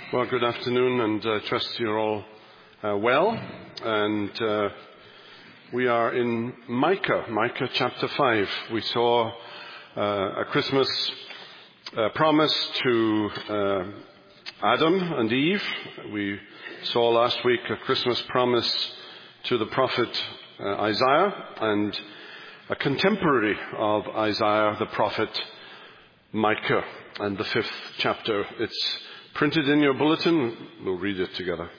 Well, good afternoon, and I trust you're all well. And we are in Micah chapter 5. We saw a Christmas promise to Adam and Eve. We saw last week a Christmas promise to the prophet Isaiah, and a contemporary of Isaiah, the prophet Micah, and the 5th chapter. It's printed in your bulletin. We'll read it together.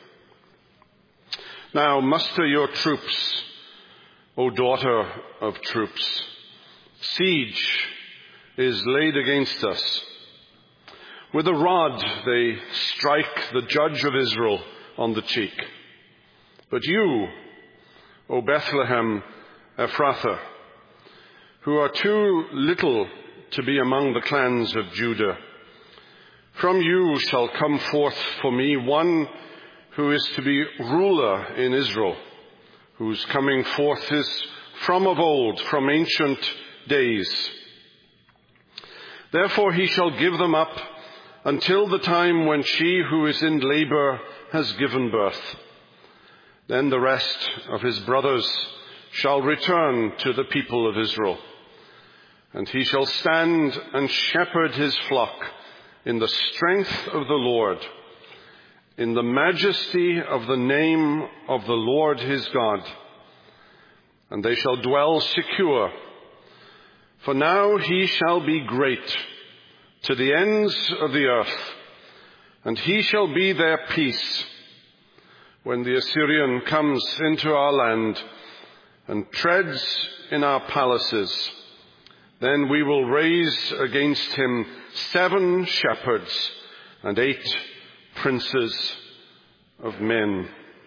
Now muster your troops, O daughter of troops. Siege is laid against us. With a rod they strike the judge of Israel on the cheek. But you, O Bethlehem Ephrathah, who are too little to be among the clans of Judah, from you shall come forth for me one who is to be ruler in Israel, whose coming forth is from of old, from ancient days. Therefore he shall give them up until the time when she who is in labor has given birth. Then the rest of his brothers shall return to the people of Israel, and he shall stand and shepherd his flock in the strength of the Lord, in the majesty of the name of the Lord his God. And they shall dwell secure, for now he shall be great to the ends of the earth, and he shall be their peace. When the Assyrian comes into our land and treads in our palaces, then we will raise against him 7 shepherds and 8 princes of men.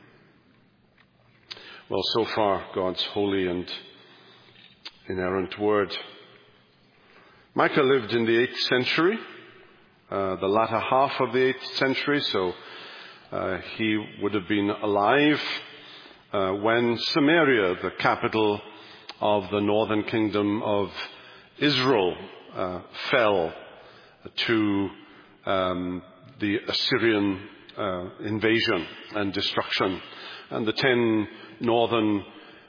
Well, so far, God's holy and inerrant word. Micah lived in the 8th century, the latter half of the 8th century, so he would have been alive when Samaria, the capital of the northern kingdom of Israel, fell to the Assyrian invasion and destruction. And the 10 northern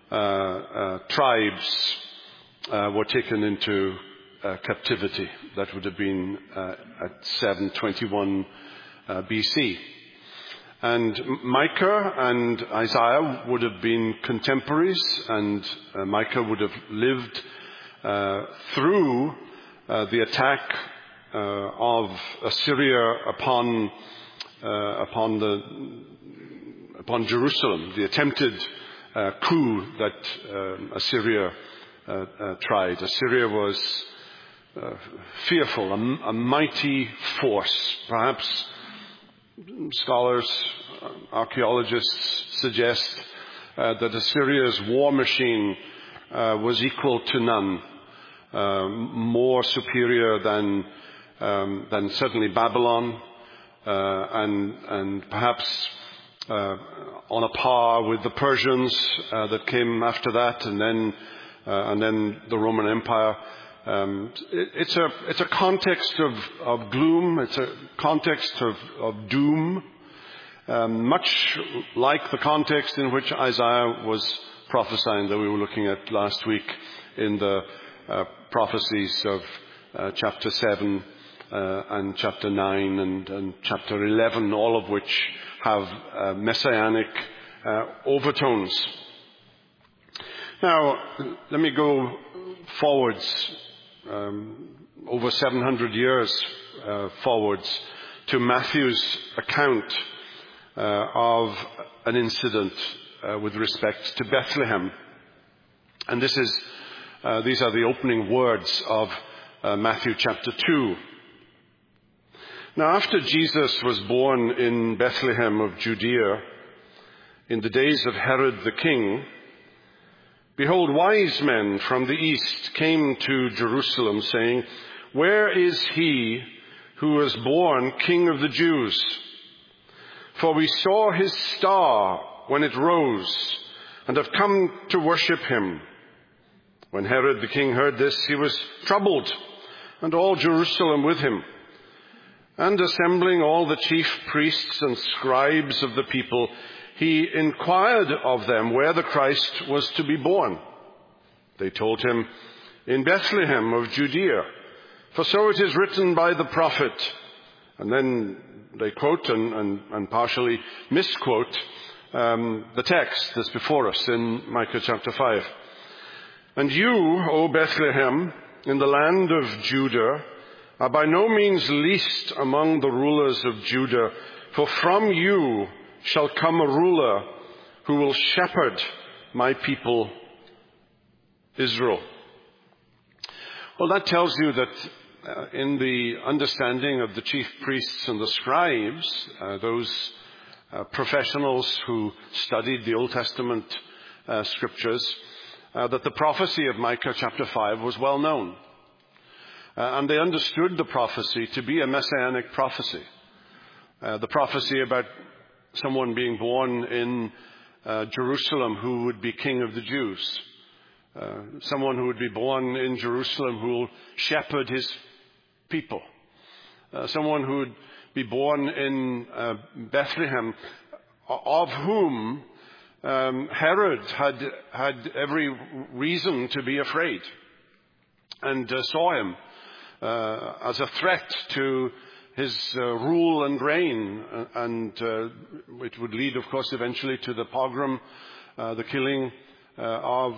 tribes were taken into captivity. That would have been at 721 BC. And Micah and Isaiah would have been contemporaries, and Micah would have lived through the attack of Assyria upon Jerusalem, the attempted coup that Assyria tried. Assyria was fearful, a mighty force. Perhaps scholars, archaeologists suggest that Assyria's war machine was equal to none. More superior than certainly Babylon, and perhaps on a par with the Persians that came after that, and then the Roman Empire. It's a context of gloom. It's a context of doom, much like the context in which Isaiah was prophesying that we were looking at last week in the prophecies of chapter 7 and chapter 9 and chapter 11, all of which have messianic overtones. Now, let me go forwards, over 700 years forwards, to Matthew's account of an incident with respect to Bethlehem. And these are the opening words of Matthew chapter 2. Now, after Jesus was born in Bethlehem of Judea, in the days of Herod the king, behold, wise men from the east came to Jerusalem, saying, "Where is he who was born King of the Jews? For we saw his star when it rose, and have come to worship him." When Herod the king heard this, he was troubled, and all Jerusalem with him. And assembling all the chief priests and scribes of the people, he inquired of them where the Christ was to be born. They told him, "In Bethlehem of Judea, for so it is written by the prophet." And then they quote and partially misquote the text that's before us in Micah chapter 5. "And you, O Bethlehem, in the land of Judah, are by no means least among the rulers of Judah, for from you shall come a ruler who will shepherd my people Israel." Well, that tells you that in the understanding of the chief priests and the scribes, those professionals who studied the Old Testament scriptures, that the prophecy of Micah chapter 5 was well known. And they understood the prophecy to be a messianic prophecy. The prophecy about someone being born in Jerusalem who would be king of the Jews. Someone who would be born in Jerusalem who will shepherd his people. Someone who would be born in Bethlehem, of whom Herod had every reason to be afraid, and saw him as a threat to his rule and reign, and it would lead, of course, eventually to the pogrom, the killing of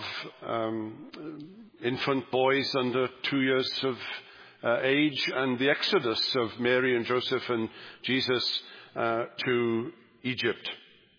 infant boys under 2 years of age, and the exodus of Mary and Joseph and Jesus to Egypt.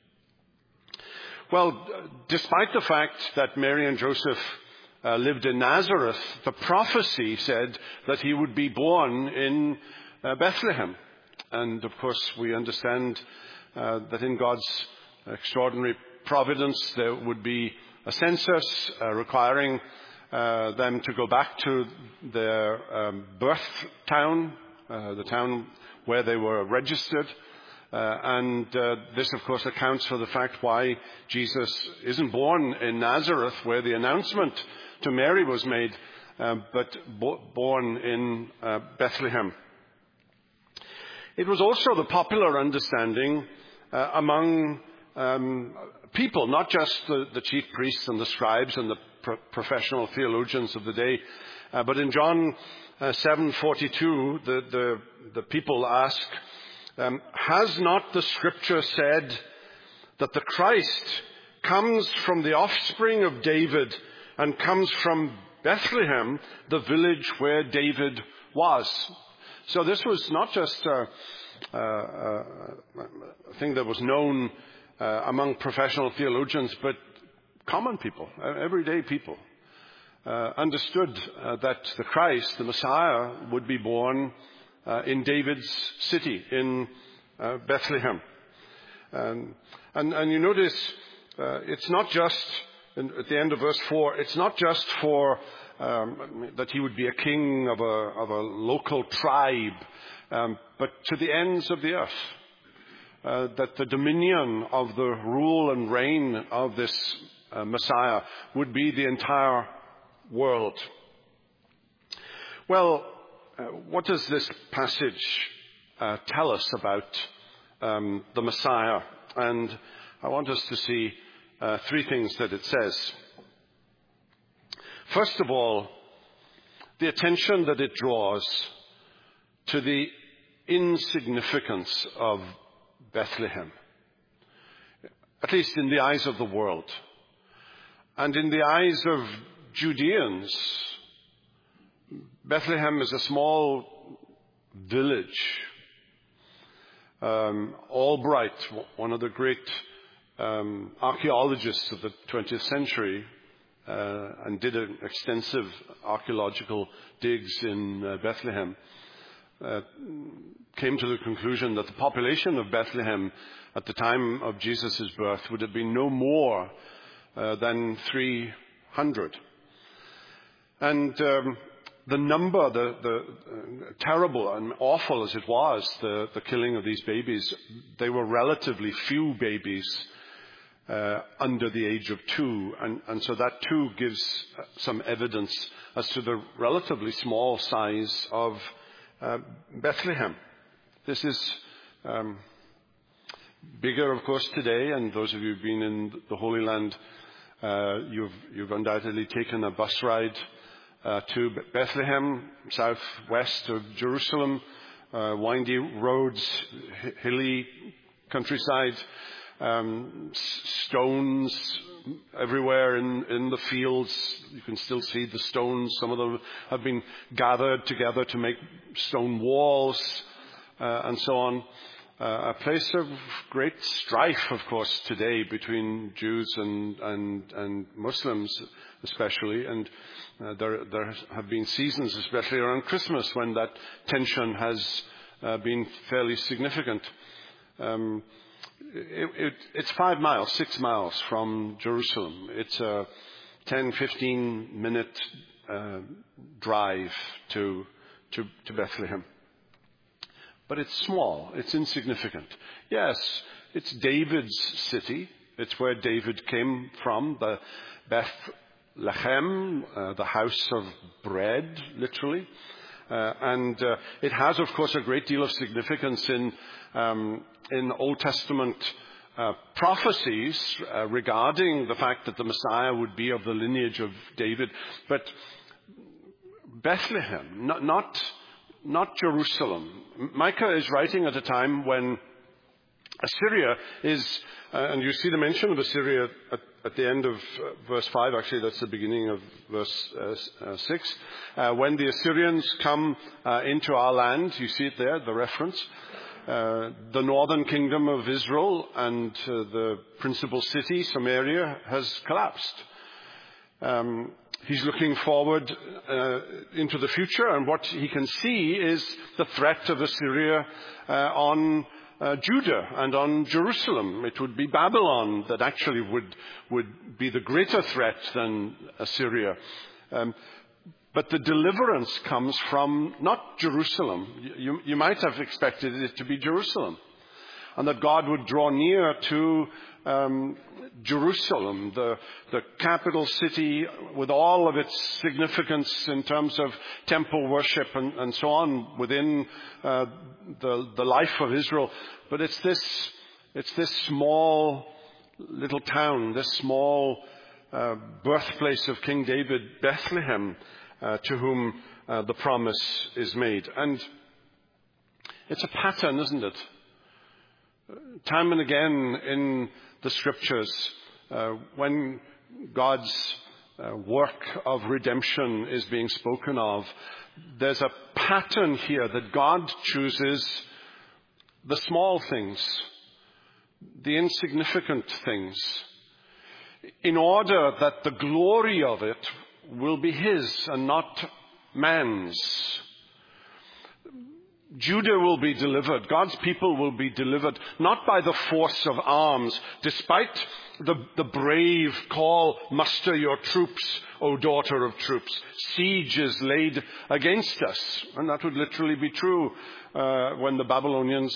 Well, despite the fact that Mary and Joseph lived in Nazareth, the prophecy said that he would be born in Bethlehem. And of course, we understand that in God's extraordinary providence, there would be a census requiring them to go back to their birth town, the town where they were registered. And this, of course, accounts for the fact why Jesus isn't born in Nazareth, where the announcement to Mary was made, but born in Bethlehem. It was also the popular understanding among people, not just the chief priests and the scribes and the professional theologians of the day, but in John 7:42, the people ask, "Has not the Scripture said that the Christ comes from the offspring of David and comes from Bethlehem, the village where David was?" So this was not just a thing that was known among professional theologians, but common people, everyday people, understood that the Christ, the Messiah, would be born in David's city, in Bethlehem. And you notice it's not just, at the end of verse 4, it's not just for that he would be a king of a local tribe, but to the ends of the earth. That the dominion of the rule and reign of this Messiah would be the entire world. Well, what does this passage tell us about the Messiah? And I want us to see three things that it says. First of all, the attention that it draws to the insignificance of Bethlehem, at least in the eyes of the world. And in the eyes of Judeans, Bethlehem is a small village. Albright, one of the great archaeologists of the 20th century, and did an extensive archaeological digs in Bethlehem, came to the conclusion that the population of Bethlehem at the time of Jesus' birth would have been no more than 300. And the number, the terrible and awful as it was, the killing of these babies, they were relatively few babies under the age of 2. And so that too gives some evidence as to the relatively small size of Bethlehem. This is bigger, of course, today, and those of you who've been in the Holy Land, you've undoubtedly taken a bus ride to Bethlehem, southwest of Jerusalem, windy roads, hilly countryside, stones everywhere in the fields. You can still see the stones. Some of them have been gathered together to make stone walls, and so on. A place of great strife, of course, today between Jews and Muslims, especially. And there have been seasons, especially around Christmas, when that tension has been fairly significant. It's 5 miles, 6 miles from Jerusalem. It's a 10-15 minute drive to Bethlehem. But it's small. It's insignificant. Yes, it's David's city. It's where David came from, the Bethlehem, the house of bread, literally. And it has, of course, a great deal of significance in Old Testament prophecies regarding the fact that the Messiah would be of the lineage of David. But Bethlehem, not Jerusalem. Micah is writing at a time when Assyria is, and you see the mention of Assyria at the end of verse 5, actually that's the beginning of verse 6. When the Assyrians come into our land, you see it there, the reference. The northern kingdom of Israel and the principal city, Samaria, has collapsed. He's looking forward into the future, and what he can see is the threat of Assyria on Judah and on Jerusalem. It would be Babylon that actually would be the greater threat than Assyria. But the deliverance comes from not Jerusalem. You might have expected it to be Jerusalem, and that God would draw near to Jerusalem, the capital city, with all of its significance in terms of temple worship and so on within the life of Israel. But it's this small little town, this small birthplace of King David, Bethlehem, to whom the promise is made. And it's a pattern, isn't it? Time and again in the Scriptures, when God's work of redemption is being spoken of, there's a pattern here that God chooses the small things, the insignificant things, in order that the glory of it will be His and not man's. Judah will be delivered. God's people will be delivered, not by the force of arms, despite the brave call, muster your troops, O daughter of troops. Siege is laid against us. And that would literally be true when the Babylonians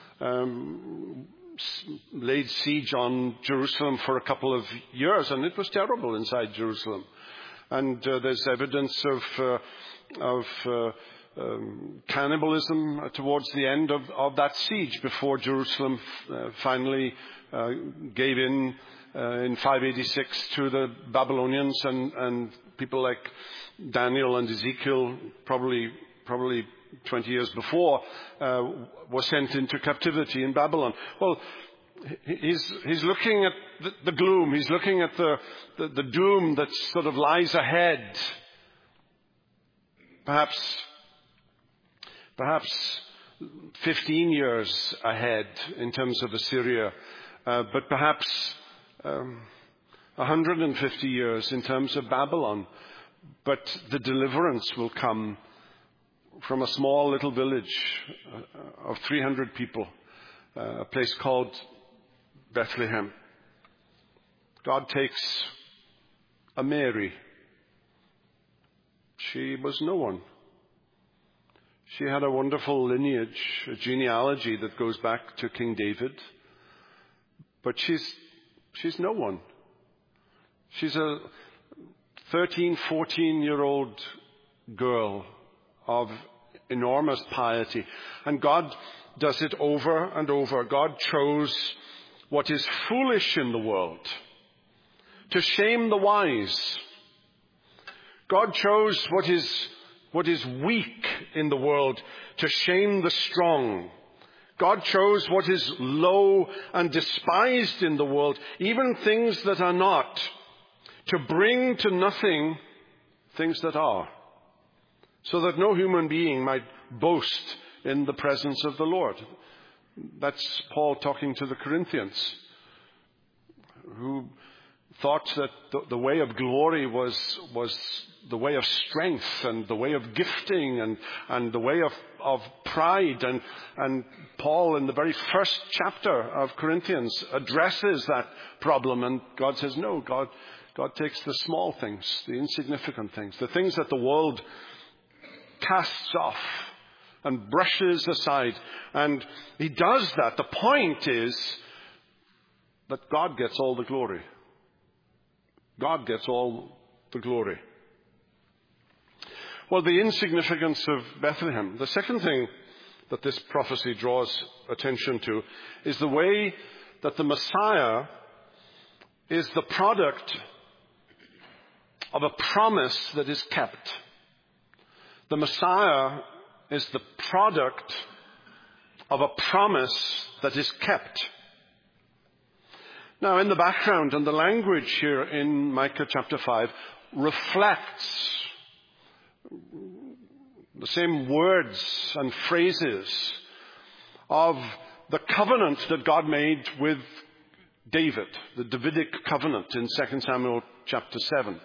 laid siege on Jerusalem for a couple of years, and it was terrible inside Jerusalem. And there's evidence of cannibalism towards the end of that siege, before Jerusalem finally gave in 586 to the Babylonians, and people like Daniel and Ezekiel, probably 20 years before, were sent into captivity in Babylon. Well, he's looking at the gloom. He's looking at the doom that sort of lies ahead. Perhaps 15 years ahead in terms of Assyria, but perhaps 150 years in terms of Babylon. But the deliverance will come from a small little village of 300 people, a place called Bethlehem. God takes a Mary. She was no one. She had a wonderful lineage, a genealogy that goes back to King David. But she's no one. She's a 13, 14-year-old girl of enormous piety. And God does it over and over. God chose what is foolish in the world to shame the wise. God chose what is weak in the world to shame the strong. God chose what is low and despised in the world, even things that are not, to bring to nothing things that are, so that no human being might boast in the presence of the Lord. That's Paul talking to the Corinthians, who thought that the way of glory was the way of strength and the way of gifting and the way of pride. And Paul, in the very first chapter of Corinthians, addresses that problem. And God says, no, God takes the small things, the insignificant things, the things that the world casts off and brushes aside. And he does that. The point is that God gets all the glory. God gets all the glory. Well, the insignificance of Bethlehem. The second thing that this prophecy draws attention to is the way that the Messiah is the product of a promise that is kept. The Messiah is the product of a promise that is kept. Now, in the background, and the language here in Micah chapter 5 reflects the same words and phrases of the covenant that God made with David, the Davidic covenant in 2 Samuel chapter 7.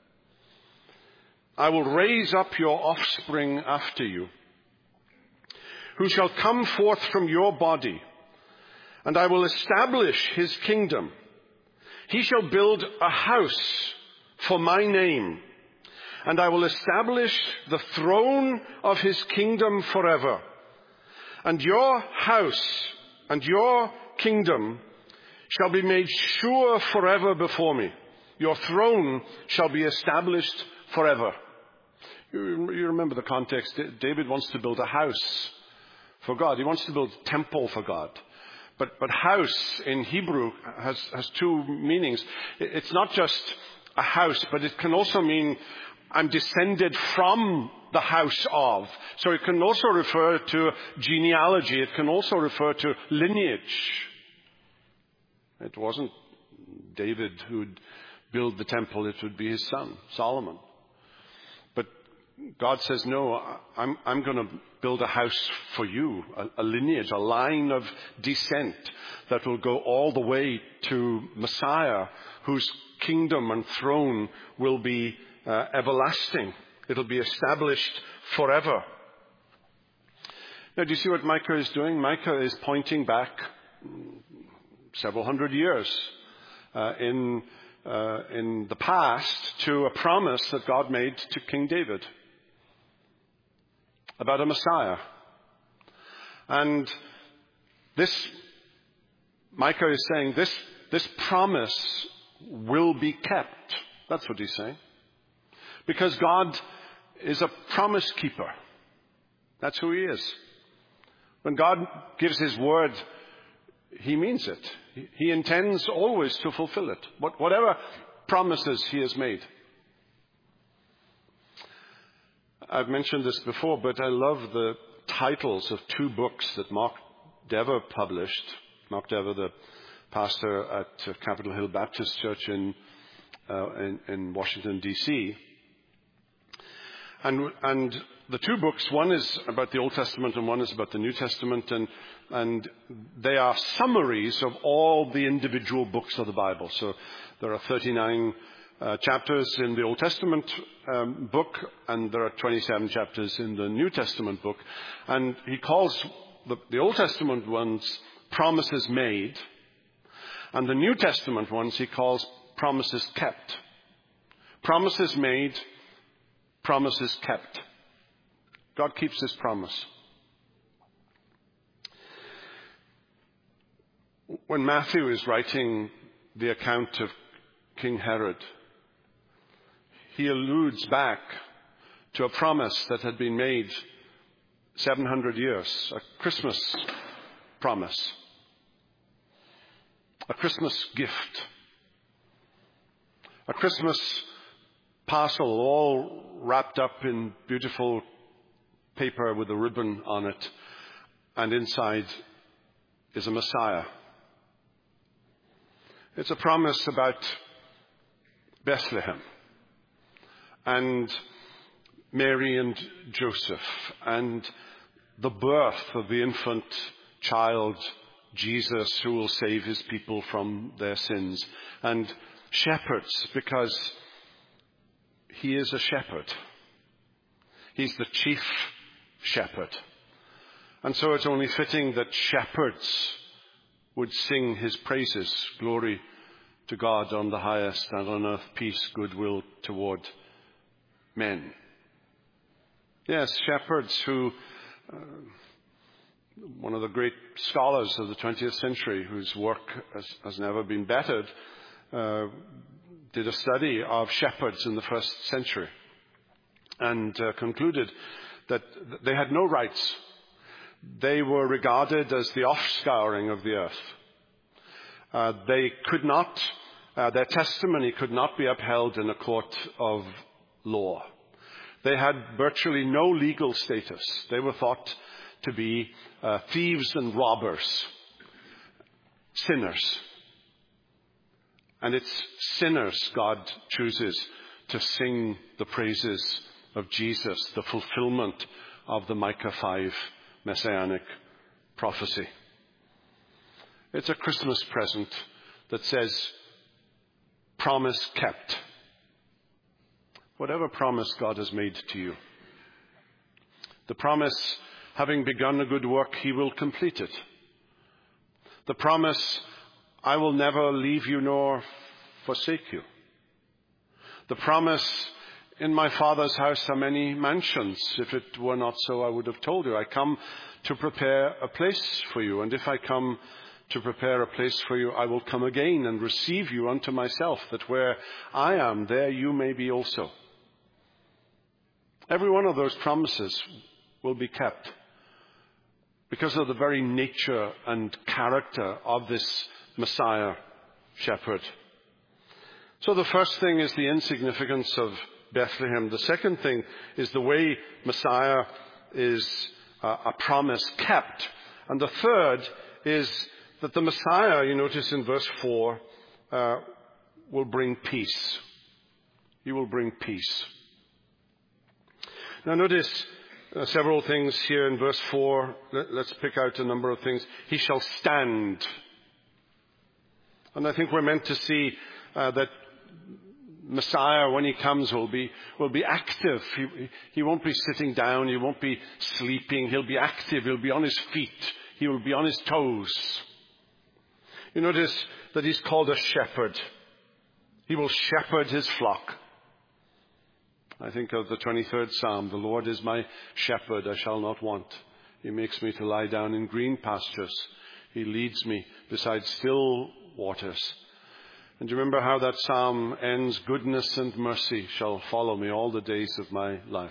I will raise up your offspring after you, who shall come forth from your body, and I will establish his kingdom. He shall build a house for my name, and I will establish the throne of his kingdom forever. And your house and your kingdom shall be made sure forever before me. Your throne shall be established forever. You remember the context. David wants to build a house for God. He wants to build a temple for God. But house in Hebrew has two meanings. It's not just a house, but it can also mean I'm descended from the house of. So it can also refer to genealogy. It can also refer to lineage. It wasn't David who'd build the temple. It would be his son, Solomon. But God says, no, I'm going to build a house for you, a lineage, a line of descent that will go all the way to Messiah, whose kingdom and throne will be everlasting. It'll be established forever. Now, do you see what Micah is doing? Micah is pointing back several hundred years in the past to a promise that God made to King David about a Messiah. And this, Micah is saying, this promise will be kept. That's what he's saying. Because God is a promise keeper. That's who he is. When God gives his word, he means it. He intends always to fulfill it. Whatever promises he has made. I've mentioned this before, but I love the titles of two books that Mark Dever published. Mark Dever, the pastor at Capitol Hill Baptist Church in Washington, D.C. And the two books, one is about the Old Testament and one is about the New Testament, and they are summaries of all the individual books of the Bible. So there are 39 chapters in the Old Testament book, and there are 27 chapters in the New Testament book. And he calls the Old Testament ones promises made, and the New Testament ones he calls promises kept. Promises made, promises kept. God keeps his promise. When Matthew is writing the account of King Herod, he alludes back to a promise that had been made 700 years, a Christmas promise. A Christmas gift. A Christmas parcel all wrapped up in beautiful paper with a ribbon on it, and inside is a Messiah. It's a promise about Bethlehem and Mary and Joseph and the birth of the infant child Jesus, who will save his people from their sins, and shepherds, because he is a shepherd. He's the chief shepherd. And so it's only fitting that shepherds would sing his praises. Glory to God on the highest, and on earth peace, goodwill toward men. Yes, shepherds who, one of the great scholars of the 20th century, whose work has never been bettered, did a study of shepherds in the first century and concluded that they had no rights. They were regarded as the offscouring of the earth. They could not, their testimony could not be upheld in a court of law. They had virtually no legal status. They were thought to be thieves and robbers, sinners. And it's sinners God chooses to sing the praises of Jesus, the fulfillment of the Micah 5 messianic prophecy. It's a Christmas present that says, promise kept. Whatever promise God has made to you. The promise, having begun a good work, he will complete it. The promise, I will never leave you nor forsake you. The promise, in my Father's house are many mansions. If it were not so, I would have told you. I come to prepare a place for you. And if I come to prepare a place for you, I will come again and receive you unto myself, that where I am, there you may be also. Every one of those promises will be kept because of the very nature and character of this Messiah shepherd. So the first thing is the insignificance of Bethlehem. The second thing is the way Messiah is a promise kept. And the third is that the Messiah, you notice in verse 4, will bring peace. He will bring peace. Now notice several things here in verse 4. Let's pick out a number of things. He shall stand. And I think we're meant to see that Messiah, when he comes, will be active. He won't be sitting down. He won't be sleeping. He'll be active. He'll be on his feet. He will be on his toes. You notice that he's called a shepherd. He will shepherd his flock. I think of the 23rd Psalm. The Lord is my shepherd, I shall not want. He makes me to lie down in green pastures. He leads me beside still waters. And do you remember how that psalm ends? Goodness and mercy shall follow me all the days of my life.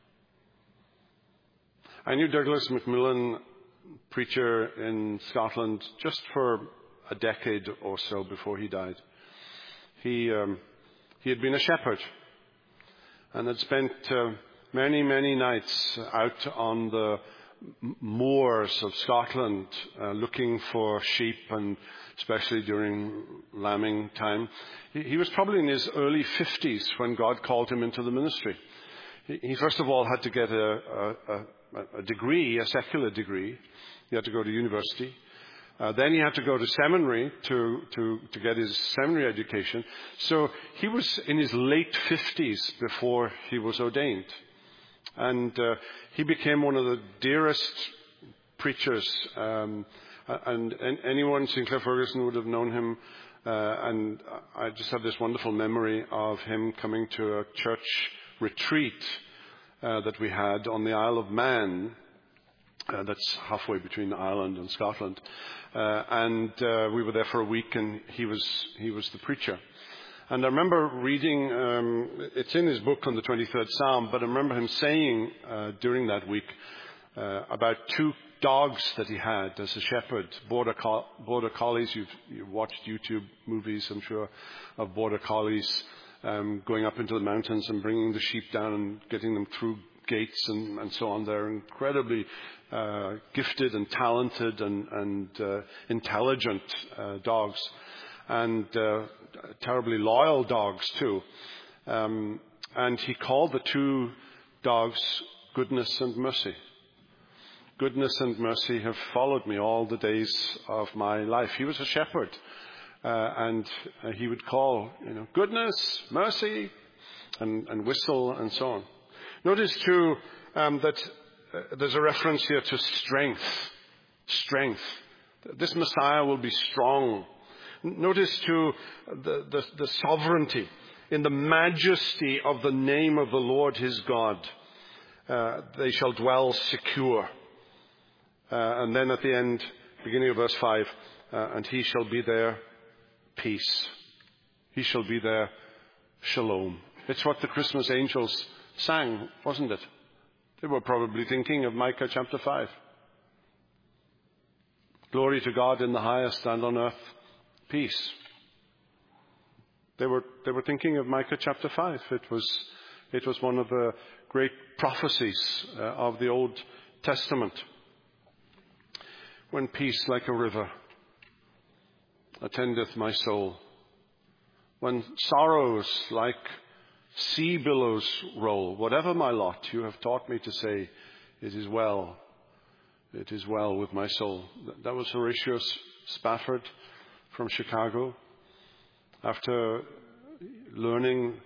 I knew Douglas Macmillan, preacher in Scotland, just for a decade or so before he died. He had been a shepherd and had spent many, many nights out on the moors of Scotland looking for sheep, and especially during lambing time. He was probably in his early 50s when God called him into the ministry. He first of all had to get a degree, a secular degree. He had to go to university. Then he had to go to seminary to get his seminary education. So he was in his late 50s before he was ordained. And he became one of the dearest preachers. And anyone, Sinclair Ferguson, would have known him. And I just have this wonderful memory of him coming to a church retreat that we had on the Isle of Man. That's halfway between Ireland and Scotland. And we were there for a week, and he was the preacher. And I remember reading, it's in his book on the 23rd Psalm, but I remember him saying during that week about two dogs that he had as a shepherd, border collies. You've watched YouTube movies, I'm sure, of border collies going up into the mountains and bringing the sheep down and getting them through gates and so on. They're incredibly gifted and talented and intelligent dogs, and terribly loyal dogs too. And he called the two dogs Goodness and Mercy. Goodness and mercy have followed me all the days of my life. He was a shepherd, and he would call, goodness, mercy, and whistle and so on. Notice too that there's a reference here to strength. Strength. This Messiah will be strong. Notice too the sovereignty in the majesty of the name of the Lord his God. They shall dwell secure. And then at the end, beginning of verse 5, and he shall be their peace. He shall be their shalom. It's what the Christmas angels sang, wasn't it? They were probably thinking of Micah chapter 5. Glory to God in the highest, and on earth peace. They were thinking of Micah chapter 5. It was one of the great prophecies of the Old Testament. When peace like a river attendeth my soul, when sorrows like sea billows roll, whatever my lot, you have taught me to say, it is well with my soul. That was Horatio Spafford from Chicago. After learning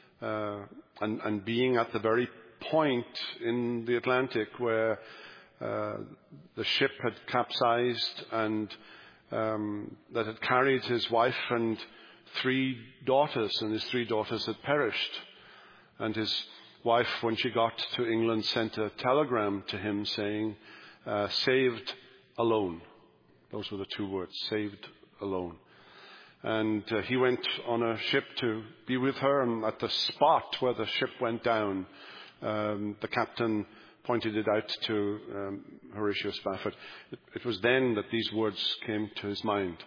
and being at the very point in the Atlantic where the ship had capsized and that had carried his wife and 3 daughters, and his 3 daughters had perished. And his wife, when she got to England, sent a telegram to him saying, saved alone. Those were the 2 words, saved alone. And he went on a ship to be with her, and at the spot where the ship went down, the captain pointed it out to Horatio Spafford. It was then that these words came to his mind.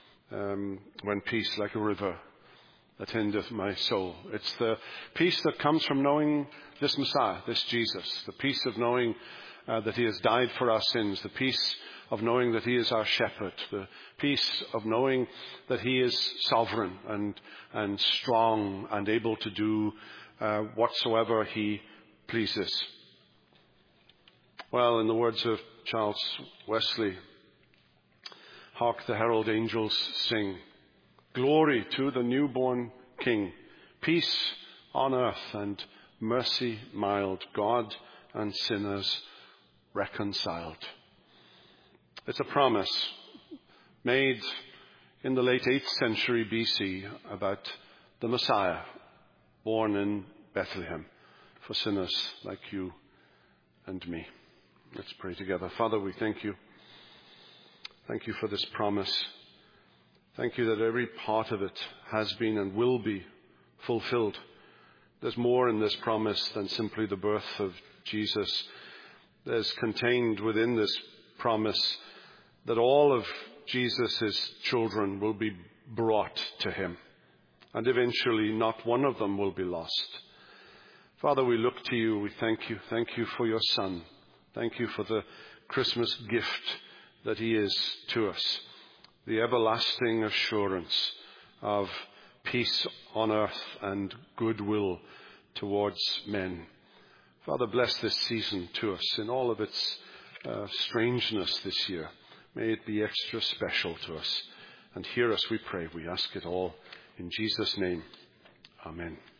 When peace like a river attendeth my soul. It's the peace that comes from knowing this Messiah, this Jesus. The peace of knowing that he has died for our sins. The peace of knowing that he is our shepherd. The peace of knowing that he is sovereign and strong and able to do whatsoever he pleases. Well, in the words of Charles Wesley, hark the herald angels sing, glory to the newborn King, peace on earth and mercy mild, God and sinners reconciled. It's a promise made in the late 8th century BC about the Messiah born in Bethlehem for sinners like you and me. Let's pray together. Father, we thank you. Thank you for this promise. Thank you that every part of it has been and will be fulfilled. There's more in this promise than simply the birth of Jesus. There's contained within this promise that all of Jesus' children will be brought to him, and eventually not one of them will be lost. Father, we look to you. We thank you. Thank you for your Son. Thank you for the Christmas gift that he is to us, the everlasting assurance of peace on earth and goodwill towards men. Father, bless this season to us in all of its strangeness this year. May it be extra special to us. And hear us, we pray. We ask it all in Jesus' name. Amen.